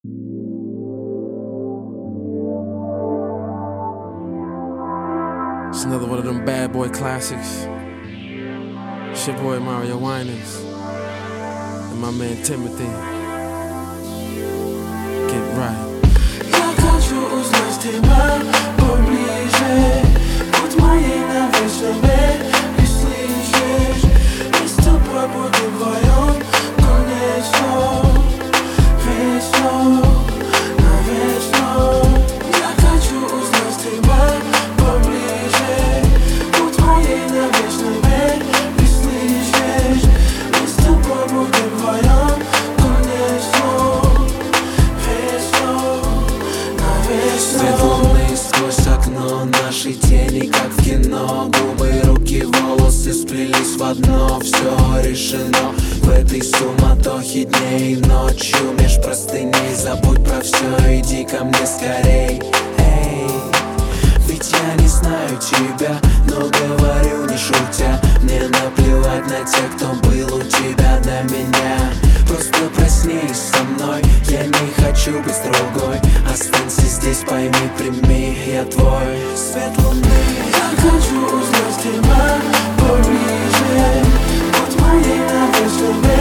It's another one of them bad boy classics. It's your boy Mario Winans and my man Timothy. Get right. Я хочу узнать тебя поближе, будь моей навечно, и слышишь, мы с тобой будем вдвоем, конечно, вечно, навечно. Я хочу узнать тебя поближе, будь моей навечно, и слышишь, мы с тобой будем вдвоем, конечно, Свет луны сквозь окно, наши тени как в кино. Губы, руки, волосы сплелись в одно. Все решено в этой суматохе дней и ночью. Меж простыней забудь про все, иди ко мне скорей. Эй, ведь я не знаю тебя, но говорю не шутя. Мне наплевать на тех, кто был у тебя до меня. Просто проснись со мной, я не хочу быть другой. Останься здесь, пойми, прими, я твой. Свет луны. Я хочу узнать тебя поближе, будь моей навечно.